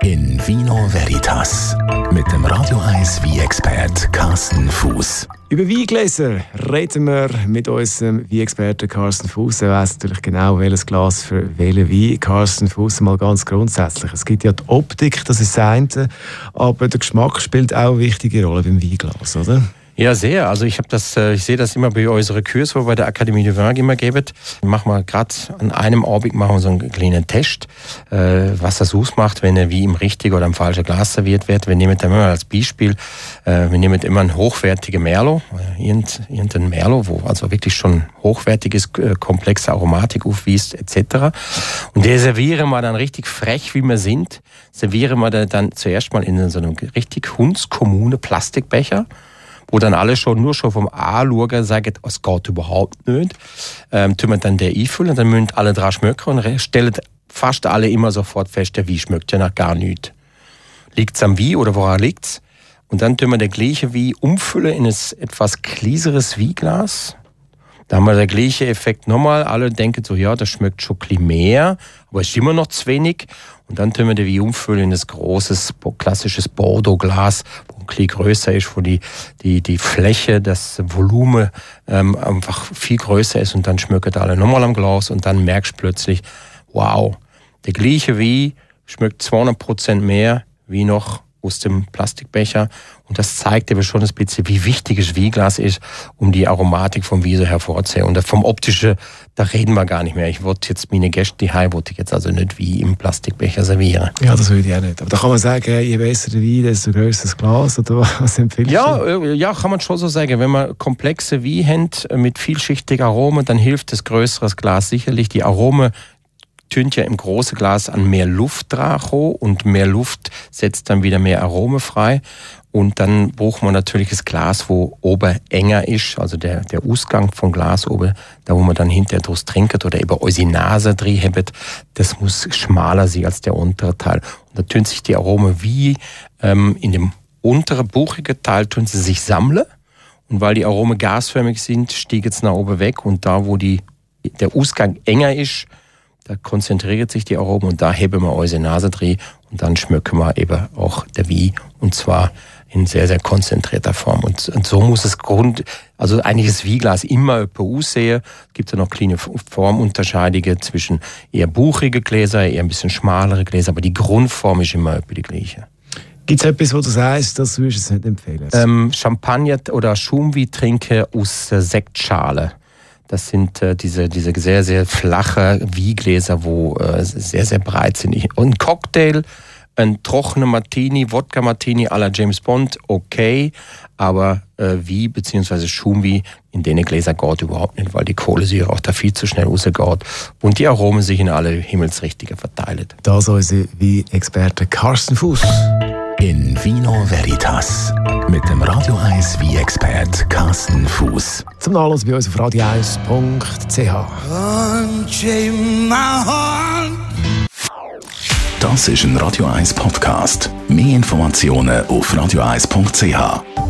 In Vino Veritas mit dem Radio 1 Wein-Expert Carsten Fuß. Über Weingläser reden wir mit unserem Wein-Experten Carsten Fuß. Er weiss natürlich genau, welches Glas für welchen Wein. Carsten Fuß, mal ganz grundsätzlich. Es gibt ja die Optik, das ist das eine, aber der Geschmack spielt auch eine wichtige Rolle beim Weinglas, oder? Ja, sehr. Also ich sehe das immer bei unseren Kurs, wo wir bei der Akademie de Vin immer geben. Machen wir gerade an einem Abend so einen kleinen Test, was das ausmacht, wenn er wie im richtigen oder im falschen Glas serviert wird. Wir nehmen dann immer als Beispiel, wir nehmen immer einen hochwertigen Merlot, irgendeinen Merlot, wo also wirklich schon hochwertiges, komplexe Aromatik aufweist, etc. Und der servieren wir dann richtig frech, wie wir sind, servieren wir dann zuerst mal in so einem richtig hundskommunen Plastikbecher, wo dann alle nur schon vom Anschauen sagen, es geht überhaupt nicht. Tun wir dann der einfüllen, dann müssen alle dran schmecken und stellen fast alle immer sofort fest, der Wein schmeckt ja nach gar nichts. Liegt es am Wein oder woran liegt es? Und dann tun wir den gleichen Wein umfüllen in ein etwas kleineres Weinglas. Da haben wir den gleichen Effekt nochmal. Alle denken so, ja, das schmeckt schon ein bisschen mehr, aber es ist immer noch zu wenig. Und dann tun wir den Wein umfüllen in ein großes, klassisches Bordeaux-Glas, wo ein bisschen größer ist, wo die Fläche, das Volumen einfach viel größer ist. Und dann schmecken alle nochmal am Glas und dann merkst du plötzlich, wow, der gleiche Wein schmeckt 200% mehr wie noch aus dem Plastikbecher. Und das zeigt aber schon ein bisschen, wie wichtig das Weinglas ist, um die Aromatik vom Wein hervorzuheben. Und vom Optischen, da reden wir gar nicht mehr. Ich wollte jetzt meine Gäste die wollte ich jetzt also nicht wie im Plastikbecher servieren. Ja, das würde ich auch nicht. Aber da kann man sagen, je besser der Wein, desto grösser das Glas, oder was empfiehlst du? Ja, kann man schon so sagen. Wenn man komplexe Wein hat mit vielschichtigen Aromen, dann hilft das größere Glas sicherlich. Die Aromen tönt ja im großen Glas an mehr Luft dran und mehr Luft setzt dann wieder mehr Arome frei. Und dann braucht man natürlich das Glas, wo oben enger ist, also der Ausgang vom Glas oben, da wo man dann hinterher draus trinkt oder eben unsere Nase drin hat, das muss schmaler sein als der untere Teil. Und da tun sich die Aromen wie in dem unteren, buchigen Teil tun sie sich sammeln. Und weil die Aromen gasförmig sind, stiegen es nach oben weg. Und da, wo der Ausgang enger ist, da konzentriert sich die Aromen und da heben wir unsere Nase drin und dann schmecken wir eben auch der Wein und zwar in sehr, sehr konzentrierter Form. Und so muss es also eigentlich das Weinglas immer aussehen. Es gibt ja noch kleine Formunterscheidungen zwischen eher buchige Gläser, eher ein bisschen schmalere Gläser, aber die Grundform ist immer die gleiche. Gibt es etwas, wo du sagst, das würdest du nicht empfehlen? Champagner oder Schaumwein trinken aus Sektschale. Das sind diese sehr, sehr flache Weingläser, wo sehr, sehr breit sind. Und ein Cocktail, ein trockener Martini, Wodka-Martini à la James Bond, okay. Aber Wein bzw. Schaumwein in denen Gläser geht überhaupt nicht, weil die Kohlensäure auch da viel zu schnell rausgeht und die Aromen sich in alle Himmelsrichtungen verteilen. Das ist unser Wein-Experte Carsten Fuß. In Vino Veritas mit dem Radio 1 Wein-Expert Carsten Fuß. Zum Nachlass bei uns auf radio1.ch. Das ist ein Radio 1 Podcast. Mehr Informationen auf radio1.ch.